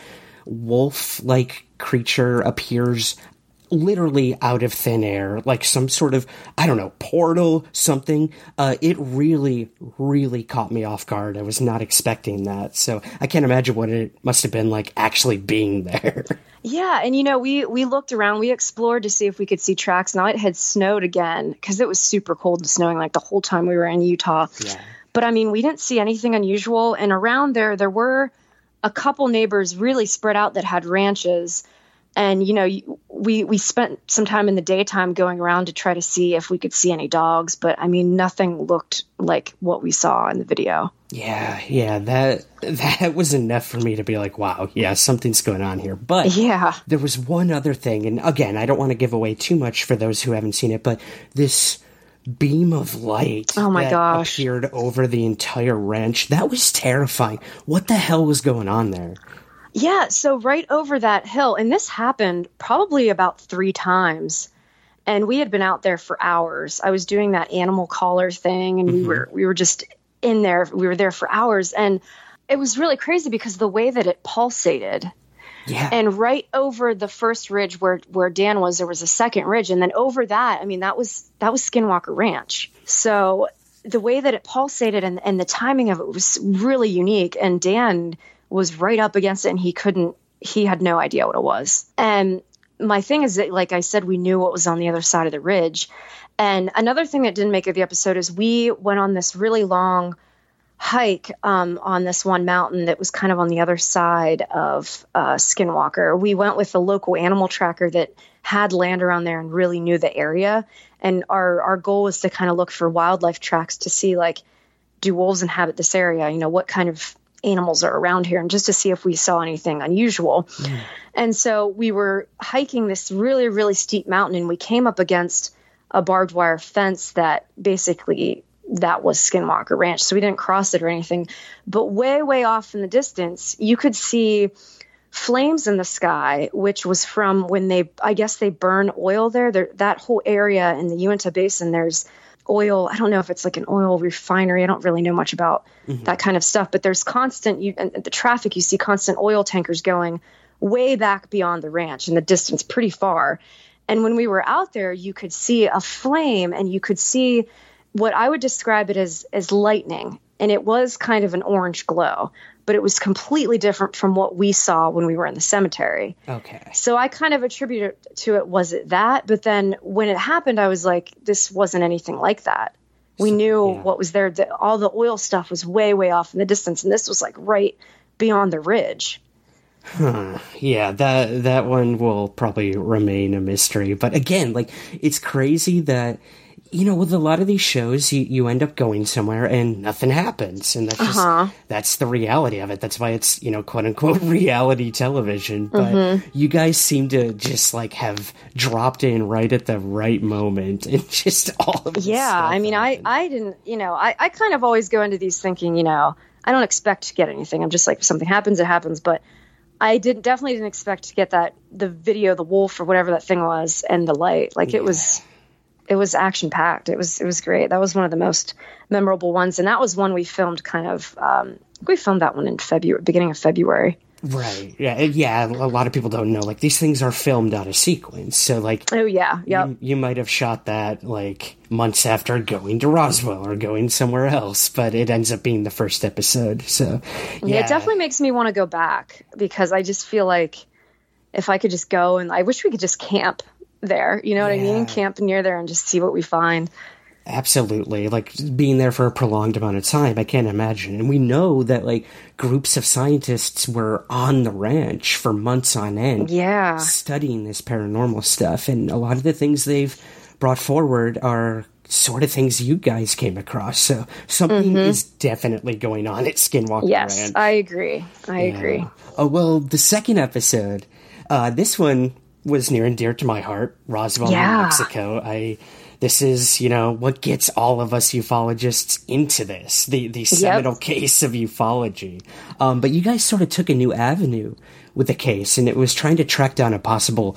wolf-like creature appears literally out of thin air, like some sort of, I don't know, portal, something, uh, it really, really caught me off guard. I was not expecting that. So I can't imagine what it must have been like actually being there. Yeah, and you know, we we looked around, we explored to see if we could see tracks. Now it had snowed again because it was super cold and snowing like the whole time we were in Utah. Yeah. But I mean, we didn't see anything unusual. And around there, there were a couple neighbors really spread out that had ranches. And, you know, we, we spent some time in the daytime going around to try to see if we could see any dogs. But, I mean, nothing looked like what we saw in the video. Yeah, yeah, that that was enough for me to be like, wow, yeah, something's going on here. But Yeah. there was one other thing, and again, I don't want to give away too much for those who haven't seen it, but this beam of light Oh my that gosh. appeared over the entire ranch, that was terrifying. What the hell was going on there? Yeah, so right over that hill, and this happened probably about three times, and we had been out there for hours. I was doing that animal collar thing, and Mm-hmm. we were we were just in there. We were there for hours, and it was really crazy because the way that it pulsated. Yeah. And right over the first ridge where where Dan was, there was a second ridge, and then over that, I mean, that was that was Skinwalker Ranch. So the way that it pulsated and and the timing of it was really unique, and Dan was right up against it and he couldn't, he had no idea what it was. And my thing is that, like I said, we knew what was on the other side of the ridge. And another thing that didn't make it the episode is we went on this really long hike um, on this one mountain that was kind of on the other side of uh, Skinwalker. We went with a local animal tracker that had land around there and really knew the area. And our, our goal was to kind of look for wildlife tracks to see, like, do wolves inhabit this area? You know, what kind of animals are around here, and just to see if we saw anything unusual. Mm. And so we were hiking this really, really steep mountain, and we came up against a barbed wire fence that basically that was Skinwalker Ranch. So we didn't cross it or anything, but way, way off in the distance, you could see flames in the sky, which was from when they, I guess they burn oil there. there that whole area in the Uinta Basin, there's oil. I don't know if it's like an oil refinery. I don't really know much about mm-hmm. that kind of stuff, but there's constant, you, and the traffic, you see constant oil tankers going way back beyond the ranch in the distance, pretty far. And when we were out there, you could see a flame, and you could see what I would describe it as, as lightning. And it was kind of an orange glow, but it was completely different from what we saw when we were in the cemetery. Okay. So I kind of attributed it to it, was it that? But then when it happened, I was like, this wasn't anything like that. We so, knew yeah. what was there. The, all the oil stuff was way, way off in the distance. And this was like right beyond the ridge. Huh. Yeah, that that one will probably remain a mystery. But again, like, it's crazy that, you know, with a lot of these shows, you, you end up going somewhere and nothing happens. And that's just, uh-huh. that's the reality of it. That's why it's, you know, quote unquote reality television. But mm-hmm. you guys seem to just like have dropped in right at the right moment and just all of this Yeah. stuff I mean, happened. I, I didn't, you know, I, I kind of always go into these thinking, you know, I don't expect to get anything. I'm just like, if something happens, it happens. But I didn't definitely didn't expect to get that, the video, the wolf or whatever that thing was, and the light. Like yeah. it was, it was action packed. It was, it was great. That was one of the most memorable ones. And that was one we filmed kind of, um, we filmed that one in February, beginning of February. Right. Yeah. Yeah. A lot of people don't know, like, these things are filmed out of sequence. So like, oh yeah. Yeah. You, you might have shot that like months after going to Roswell or going somewhere else, but it ends up being the first episode. So yeah, yeah it definitely makes me want to go back, because I just feel like if I could just go, and I wish we could just camp there, you know what yeah. I mean? Camp near there and just see what we find. Absolutely. Like, being there for a prolonged amount of time, I can't imagine. And we know that, like, groups of scientists were on the ranch for months on end. Yeah. Studying this paranormal stuff. And a lot of the things they've brought forward are sort of things you guys came across. So something mm-hmm. is definitely going on at Skinwalker yes, Ranch. I agree. I yeah. agree. Oh, well, the second episode, uh, this one was near and dear to my heart. Roswell, yeah. New Mexico. I... This is, you know, what gets all of us ufologists into this, the, the seminal yep. case of ufology. Um, but you guys sort of took a new avenue with the case, and it was trying to track down a possible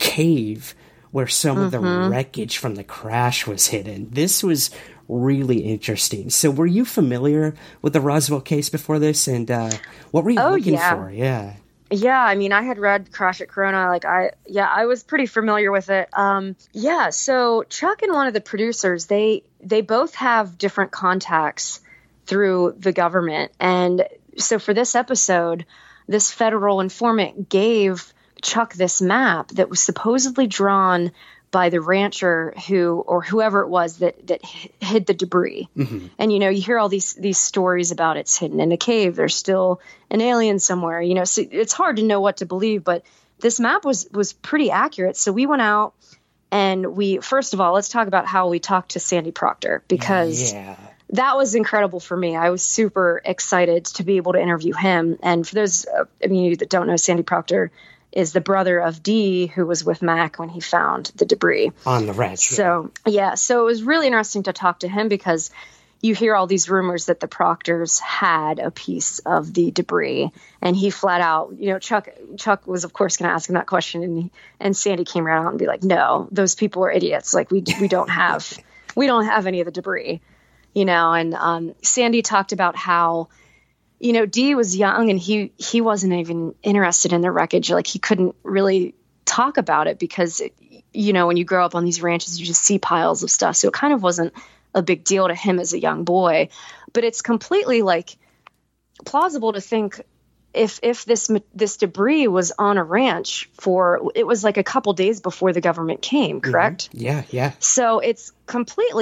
cave where some mm-hmm. of the wreckage from the crash was hidden. This was really interesting. So were you familiar with the Roswell case before this? And uh, what were you oh, looking yeah. for? Yeah. Yeah, I mean, I had read Crash at Corona. Like, I, yeah, I was pretty familiar with it. Um, yeah, so Chuck and one of the producers, they they both have different contacts through the government. And so for this episode, this federal informant gave Chuck this map that was supposedly drawn by the rancher who, or whoever it was that, that hid the debris. Mm-hmm. And, you know, you hear all these, these stories about it's hidden in a cave. There's still an alien somewhere, you know, so it's hard to know what to believe, but this map was, was pretty accurate. So we went out and we, first of all, let's talk about how we talked to Sandy Proctor, because yeah. that was incredible for me. I was super excited to be able to interview him. And for those uh, of you that don't know, Sandy Proctor is the brother of Dee, who was with Mac when he found the debris on the ranch. So yeah, so it was really interesting to talk to him, because you hear all these rumors that the Proctors had a piece of the debris, and he flat out, you know, Chuck Chuck was of course going to ask him that question, and he, and Sandy came right out and be like, no, those people are idiots. Like, we we don't have we don't have any of the debris, you know. And um, Sandy talked about how, you know, Dee was young and he, he wasn't even interested in the wreckage. Like, he couldn't really talk about it because, it, you know, when you grow up on these ranches, you just see piles of stuff. So it kind of wasn't a big deal to him as a young boy. But it's completely, like, plausible to think if if this this debris was on a ranch for, it was like a couple days before the government came, correct? Mm-hmm. Yeah, yeah. So it's completely,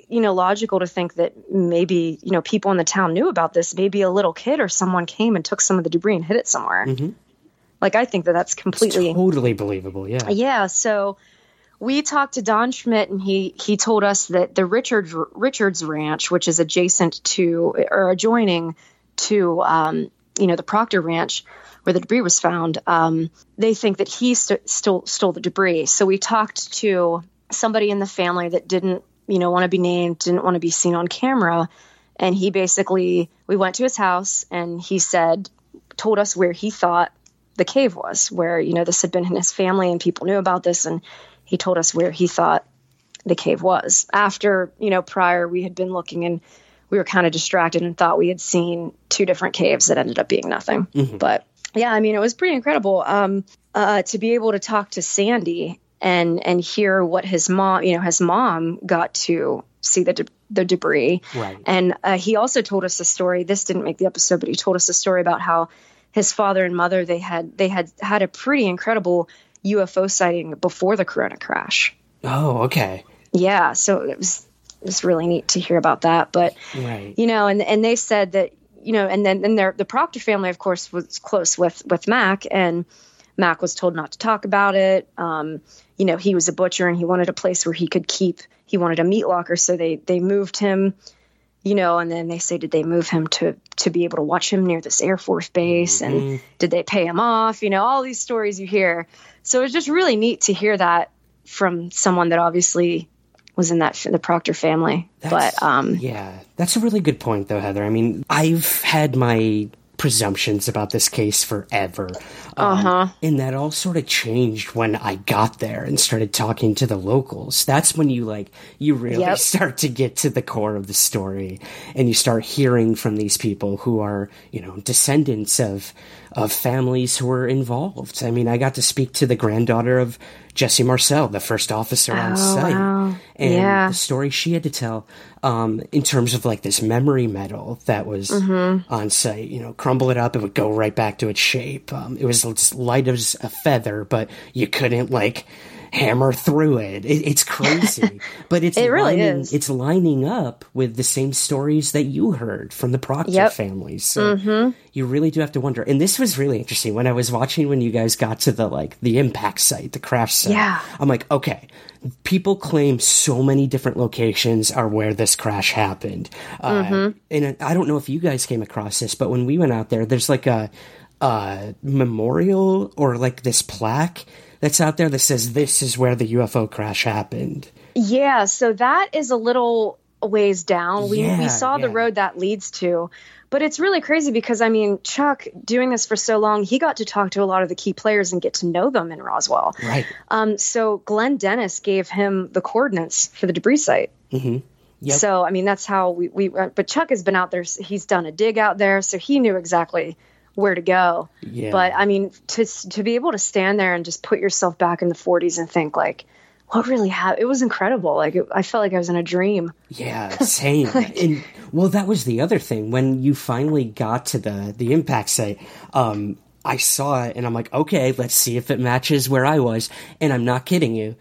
you know, logical to think that maybe, you know, people in the town knew about this. Maybe a little kid or someone came and took some of the debris and hid it somewhere. Mm-hmm. Like, I think that that's completely... It's totally believable, yeah. Yeah, so we talked to Don Schmidt, and he he told us that the Richards, Richards Ranch, which is adjacent to, or adjoining to, um, you know, the Proctor Ranch, where the debris was found, um, they think that he st- stole, stole the debris. So we talked to somebody in the family that didn't, you know, want to be named, didn't want to be seen on camera. And he basically, we went to his house, and he said, told us where he thought the cave was, where, you know, this had been in his family and people knew about this. And he told us where he thought the cave was. After, you know, prior, we had been looking, and we were kind of distracted and thought we had seen two different caves that ended up being nothing. Mm-hmm. But yeah, I mean, it was pretty incredible um, uh, to be able to talk to Sandy and and hear what his mom, you know, his mom got to see the de- the debris. Right. And uh, he also told us a story. This didn't make the episode, but he told us a story about how his father and mother, they had they had had a pretty incredible U F O sighting before the Corona crash. Oh, okay. Yeah, so it was it was really neat to hear about that. But right. you know, and and they said that, you know, and then and their the Proctor family, of course, was close with with Mac, and Mac was told not to talk about it. Um, you know, he was a butcher, and he wanted a place where he could keep. He wanted a meat locker, so they they moved him. You know, and then they say, did they move him to to be able to watch him near this Air Force base? And mm-hmm. did they pay him off? You know, all these stories you hear. So it's just really neat to hear that from someone that obviously was in that the Proctor family. That's, but um, yeah, that's a really good point, though, Heather. I mean, I've had my presumptions about this case forever. Um, uh-huh. And that all sort of changed when I got there and started talking to the locals. That's when you like, you really yep. start to get to the core of the story, and you start hearing from these people who are, you know, descendants of, of families who were involved. I mean, I got to speak to the granddaughter of Jesse Marcel, the first officer on oh, site, wow. and yeah. the story she had to tell, um, in terms of like this memory metal that was mm-hmm. on site. You know, crumble it up, it would go right back to its shape. Um, it was just light as a feather, but you couldn't like hammer through it. it it's crazy, but it's it really lining, is. It's lining up with the same stories that you heard from the Proctor yep. family. So mm-hmm. you really do have to wonder. And this was really interesting when I was watching when you guys got to the like the impact site, the crash site. Yeah. I'm like, okay, people claim so many different locations are where this crash happened. Mm-hmm. Uh, and I don't know if you guys came across this, but when we went out there, there's like a, a memorial or like this plaque that's out there that says this is where the U F O crash happened. Yeah, so that is a little ways down. We yeah, we saw yeah. the road that leads to, but it's really crazy because, I mean, Chuck, doing this for so long, he got to talk to a lot of the key players and get to know them in Roswell. Right. Um. So Glenn Dennis gave him the coordinates for the debris site. Mm-hmm. Yep. So, I mean, that's how we, we, but Chuck has been out there. He's done a dig out there, so he knew exactly where to go. Yeah. But I mean, to to be able to stand there and just put yourself back in the forties and think like, what really happened? It was incredible. Like it, I felt like I was in a dream. Yeah, same. like, and well, that was the other thing. When you finally got to the the impact site, um, I saw it and I'm like, okay, let's see if it matches where I was. And I'm not kidding you.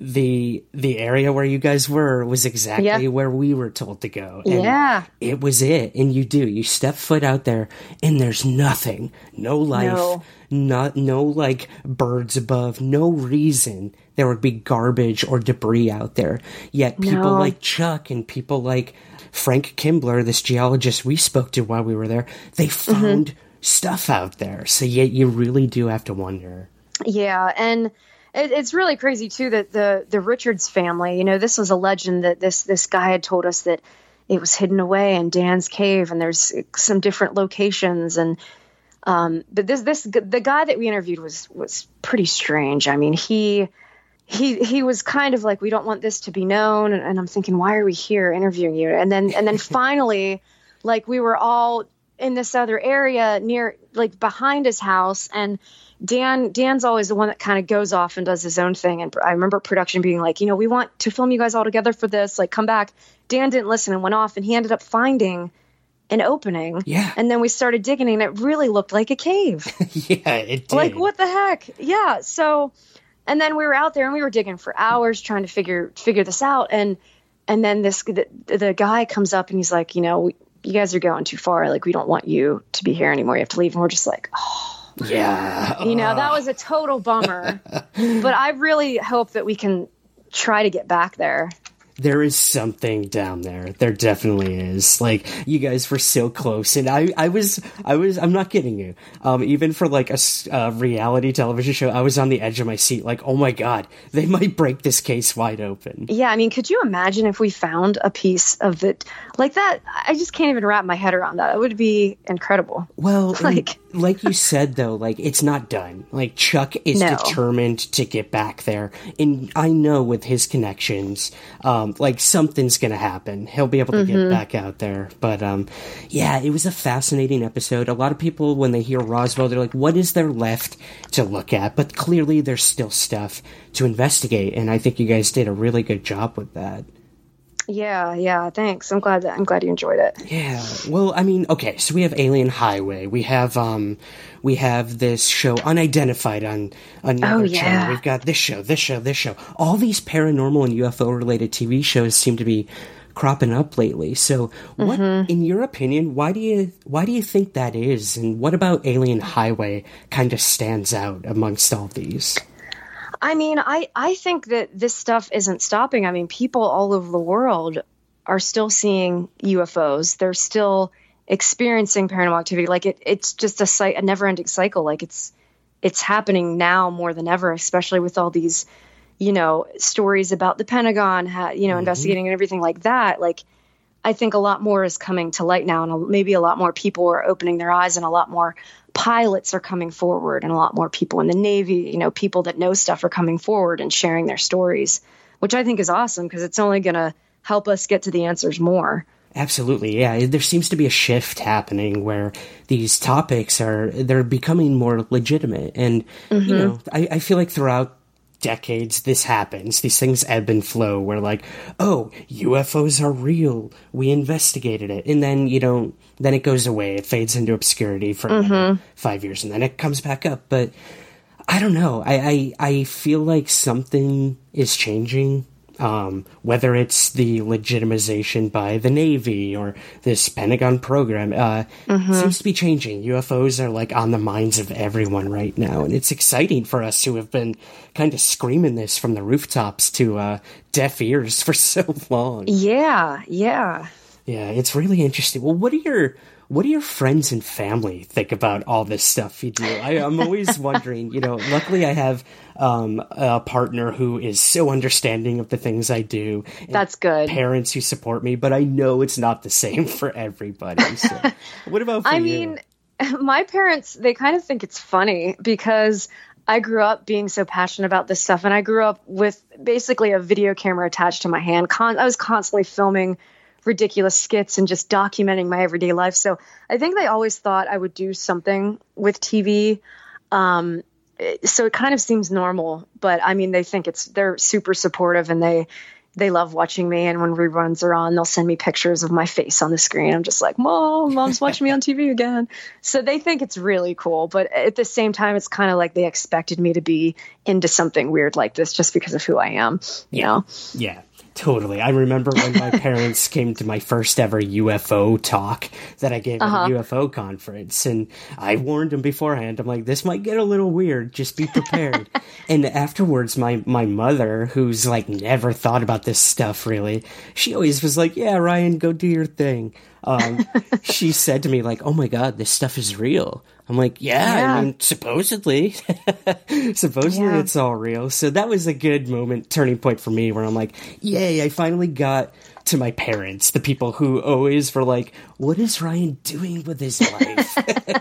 The the area where you guys were was exactly yeah. where we were told to go. And yeah. it was it. And you do. You step foot out there and there's nothing. No life. No. Not no like birds above. No reason there would be garbage or debris out there. Yet people no. like Chuck and people like Frank Kimbler, this geologist we spoke to while we were there, they found mm-hmm. stuff out there. So yet you really do have to wonder. Yeah, and it, it's really crazy too that the the Richards family, you know, this was a legend that this this guy had told us that it was hidden away in Dan's cave, and there's some different locations. And um, but this this the guy that we interviewed was was pretty strange. I mean, he he he was kind of like, we don't want this to be known, and, and I'm thinking, why are we here interviewing you? And then and then finally, like we were all in this other area near, like behind his house, and Dan, Dan's always the one that kind of goes off and does his own thing. And I remember production being like, you know, we want to film you guys all together for this. Like, come back. Dan didn't listen and went off, and he ended up finding an opening. Yeah. And then we started digging, and it really looked like a cave. Yeah, it did. Like, what the heck? Yeah. So, and then we were out there and we were digging for hours trying to figure figure this out. And and then this the, the guy comes up and he's like, you know, you guys are going too far. Like, we don't want you to be here anymore. You have to leave. And we're just like, oh, yeah, you know, that was a total bummer. But I really hope that we can try to get back there. There is something down there. There definitely is. Like, you guys were so close, and I, I was, I was, I'm not kidding you. Um, even for like a uh, reality television show, I was on the edge of my seat. Like, oh my god, they might break this case wide open. Yeah, I mean, could you imagine if we found a piece of it like that? I just can't even wrap my head around that. It would be incredible. Well, like, like you said though, like it's not done. Like Chuck is No. determined to get back there, and I know with his connections, um, like something's gonna happen. He'll be able to Mm-hmm. get back out there. But um, yeah, it was a fascinating episode. A lot of people, when they hear Roswell, they're like, "What is there left to look at?" But clearly, there's still stuff to investigate, and I think you guys did a really good job with that. yeah, yeah. Thanks. I'm glad that I'm glad you enjoyed it. Yeah. Well, I mean, okay, so we have Alien Highway. We have um we have this show Unidentified on another Oh, yeah. channel. We've got this show, this show, this show. All these paranormal and U F O related T V shows seem to be cropping up lately. So, what Mm-hmm. in your opinion, why do you why do you think that is? And what about Alien Highway kind of stands out amongst all these? I mean, I, I think that this stuff isn't stopping. I mean, people all over the world are still seeing U F Os. They're still experiencing paranormal activity. Like it, it's just a, cy- a never-ending cycle. Like it's it's happening now more than ever, especially with all these, you know, stories about the Pentagon, ha- you know, Mm-hmm. investigating and everything like that. Like, I think a lot more is coming to light now, and a- maybe a lot more people are opening their eyes, and a lot more pilots are coming forward, and a lot more people in the Navy, you know, people that know stuff are coming forward and sharing their stories, which I think is awesome because it's only going to help us get to the answers more. Absolutely, yeah. There seems to be a shift happening where these topics are they're becoming more legitimate, and you know, I, I feel like throughout decades this happens. These things ebb and flow. Where like, oh, U F Os are real. We investigated it, and then you know, then it goes away. It fades into obscurity for another five years, and then it comes back up. But I don't know. I I, I feel like something is changing. Um, whether it's the legitimization by the Navy or this Pentagon program, uh, Mm-hmm. seems to be changing. U F Os are like on the minds of everyone right now, and it's exciting for us who have been kind of screaming this from the rooftops to uh, deaf ears for so long. Yeah, yeah. Yeah, it's really interesting. Well, what are your what do your friends and family think about all this stuff you do? I, I'm always wondering, you know, luckily I have um, a partner who is so understanding of the things I do. And That's good. Parents who support me, but I know it's not the same for everybody. So what about for I you? mean, my parents, they kind of think it's funny because I grew up being so passionate about this stuff, and I grew up with basically a video camera attached to my hand. Con- I was constantly filming ridiculous skits and just documenting my everyday life. So I think they always thought I would do something with T V. Um, it- so it kind of seems normal, but I mean, they think it's, they're super supportive, and they, they love watching me. And when reruns are on, they'll send me pictures of my face on the screen. I'm just like, Mom, Mom's watching me on T V again. So they think it's really cool. But at the same time, it's kind of like they expected me to be into something weird like this just because of who I am, you know? Yeah, totally. I remember when my parents came to my first ever U F O talk that I gave at a U F O conference, and I warned them beforehand. I'm like, this might get a little weird. Just be prepared. And afterwards, my, my mother, who's like never thought about this stuff really, she always was like, yeah, Ryan, go do your thing. Um, she said to me like, oh my God, this stuff is real. I'm like, yeah, Yeah. I mean, supposedly, supposedly Yeah. it's all real. So that was a good moment, turning point for me, where I'm like, yay, I finally got to my parents, the people who always were like, what is Ryan doing with his life?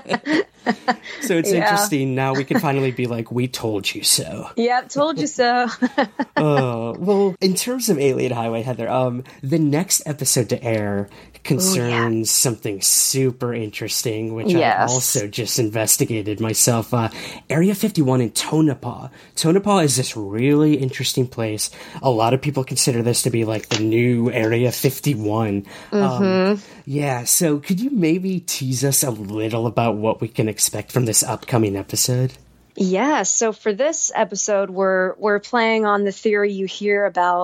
So it's Yeah. interesting. Now we can finally be like, we told you so. Yep, told you so. Uh, well, in terms of Alien Highway, Heather, um, the next episode to air concerns something super interesting, which I Yes. also just investigated myself. Uh, Area fifty-one in Tonopah. Tonopah is this really interesting place. A lot of people consider this to be like the new Area fifty-one. Um, yeah, so could you maybe tease us a little about what we can expect from this upcoming episode? Yeah, so for this episode, we're we're playing on the theory you hear about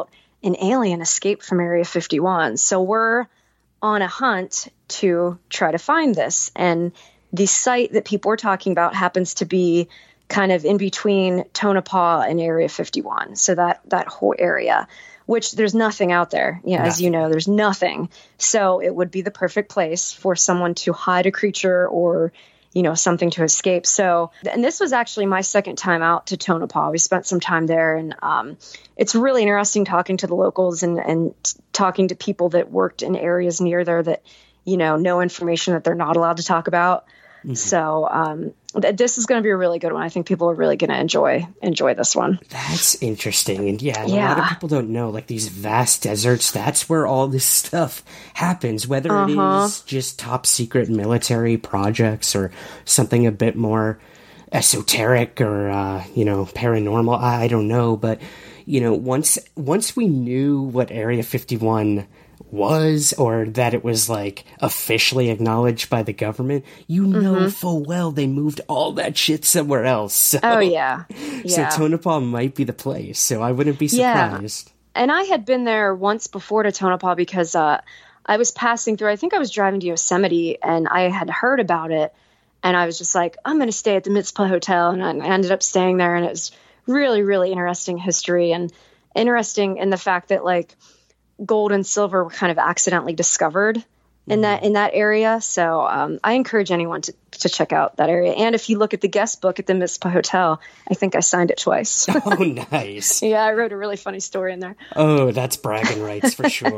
an alien escaped from Area fifty-one. So we're on a hunt to try to find this. And the site that people are talking about happens to be kind of in between Tonopah and Area fifty-one. So that, that whole area, which there's nothing out there. You know, as you know, there's nothing. So it would be the perfect place for someone to hide a creature or, you know, something to escape. So, and this was actually my second time out to Tonopah. We spent some time there, and um, it's really interesting talking to the locals and, and t- talking to people that worked in areas near there that, you know, know information that they're not allowed to talk about. Mm-hmm. So um, th- this is going to be a really good one. I think people are really going to enjoy enjoy this one. That's interesting. And yeah, yeah, a lot of people don't know, like these vast deserts, that's where all this stuff happens, whether uh-huh. it is just top secret military projects or something a bit more esoteric or, uh, you know, paranormal. I, I don't know. But, you know, once once we knew what Area fifty-one was, or that it was like officially acknowledged by the government, you know mm-hmm. full well they moved all that shit somewhere else. So, oh yeah, yeah. So Tonopah might be the place. So I wouldn't be surprised. Yeah. And I had been there once before to Tonopah because uh, I was passing through. I think I was driving to Yosemite, and I had heard about it, and I was just like, I'm going to stay at the Mizpah Hotel, and I ended up staying there, and it was really, really interesting history, and interesting in the fact that like gold and silver were kind of accidentally discovered in that in that area. So um, I encourage anyone to, to check out that area. And if you look at the guest book at the Mizpah Hotel, I think I signed it twice. Oh, nice. Yeah, I wrote a really funny story in there. Oh, that's bragging rights for sure.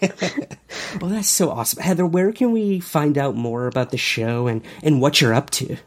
Well, that's so awesome. Heather, where can we find out more about the show and, and what you're up to?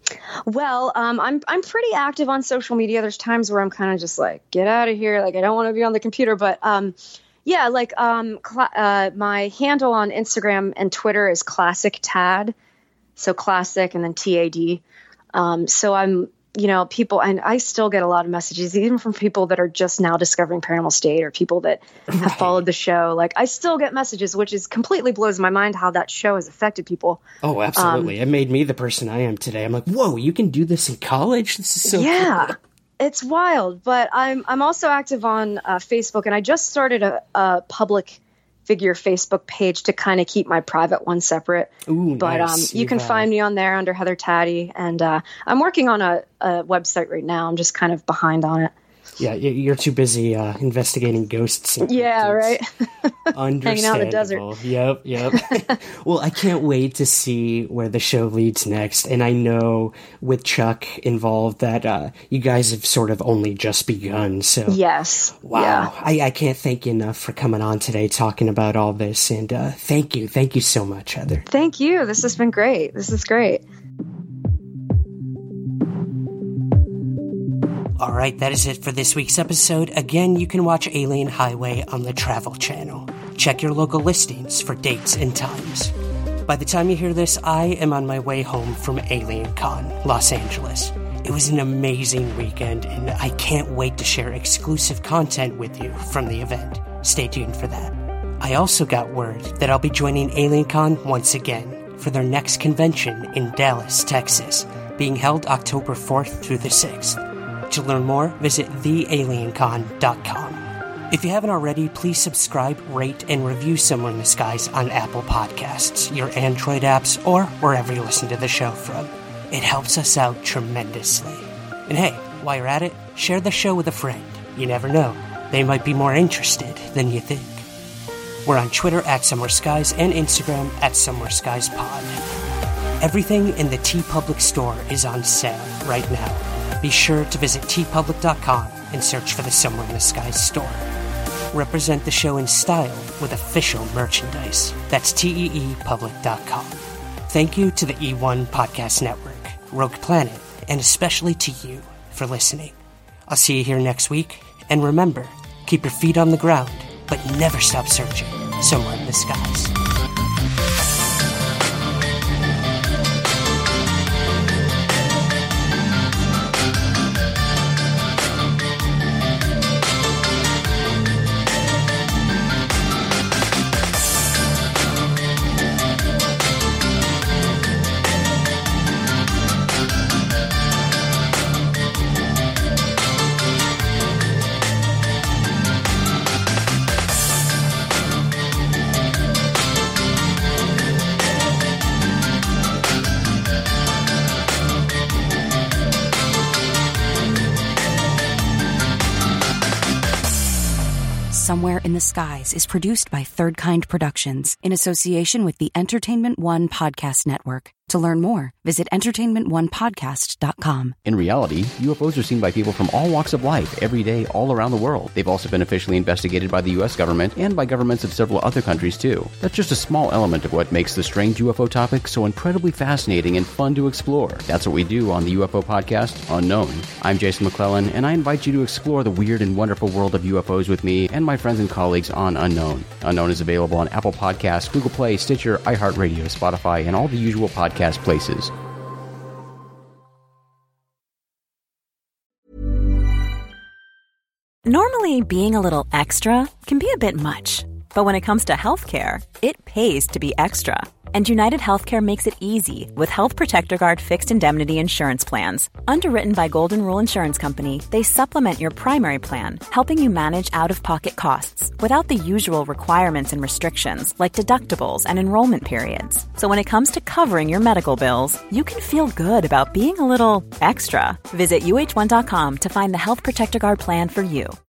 Well, um, I'm I'm pretty active on social media. There's times where I'm kind of just like, get out of here. Like, I don't want to be on the computer. But um, yeah, like um, cl- uh, my handle on Instagram and Twitter is Classic Tad. So classic and then T A D. Um, so I'm, you know, people, and I still get a lot of messages, even from people that are just now discovering Paranormal State or people that right. have followed the show. Like, I still get messages, which is completely blows my mind how that show has affected people. Oh, absolutely. Um, it made me the person I am today. I'm like, whoa, you can do this in college? This is so yeah, cool. It's wild. But I'm I'm also active on uh, Facebook, and I just started a, a public figure Facebook page to kind of keep my private one separate. Ooh, but nice. um, you You've, can uh... find me on there under Heather Taddy, and uh, I'm working on a, a website right now. I'm just kind of behind on it. Yeah, you're too busy uh, investigating ghosts. And yeah, right. Understandable. Hanging out in the desert. Yep, yep. Well, I can't wait to see where the show leads next. And I know with Chuck involved that uh, you guys have sort of only just begun. So yes, wow, yeah. I, I can't thank you enough for coming on today, talking about all this. And uh, thank you, thank you so much, Heather. Thank you. This has been great. This is great. All right, that is it for this week's episode. Again, you can watch Alien Highway on the Travel Channel. Check your local listings for dates and times. By the time you hear this, I am on my way home from Alien Con, Los Angeles. It was an amazing weekend, and I can't wait to share exclusive content with you from the event. Stay tuned for that. I also got word that I'll be joining Alien Con once again for their next convention in Dallas, Texas, being held October fourth through the sixth. To learn more, visit the alien con dot com. If you haven't already, please subscribe, rate, and review Somewhere in the Skies on Apple Podcasts, your Android apps, or wherever you listen to the show from. It helps us out tremendously. And hey, while you're at it, share the show with a friend. You never know, they might be more interested than you think. We're on Twitter at Somewhere Skies and Instagram at Somewhere Skies Pod. Everything in the TeePublic store is on sale right now. Be sure to visit tee public dot com and search for the Somewhere in the Skies store. Represent the show in style with official merchandise. That's tee public dot com. Thank you to the E one Podcast Network, Rogue Planet, and especially to you for listening. I'll see you here next week, and remember, keep your feet on the ground, but never stop searching somewhere in the skies. Somewhere in the Skies is produced by Third Kind Productions in association with the Entertainment One Podcast Network. To learn more, visit entertainment one podcast dot com. In reality, U F Os are seen by people from all walks of life, every day, all around the world. They've also been officially investigated by the U S government and by governments of several other countries, too. That's just a small element of what makes the strange U F O topic so incredibly fascinating and fun to explore. That's what we do on the U F O podcast, Unknown. I'm Jason McClellan, and I invite you to explore the weird and wonderful world of U F Os with me and my friends and colleagues on Unknown. Unknown is available on Apple Podcasts, Google Play, Stitcher, iHeartRadio, Spotify, and all the usual podcast places. Normally, being a little extra can be a bit much, but when it comes to healthcare, it pays to be extra. And United Healthcare makes it easy with Health Protector Guard fixed indemnity insurance plans. Underwritten by Golden Rule Insurance Company, they supplement your primary plan, helping you manage out-of-pocket costs without the usual requirements and restrictions like deductibles and enrollment periods. So when it comes to covering your medical bills, you can feel good about being a little extra. Visit U H one dot com to find the Health Protector Guard plan for you.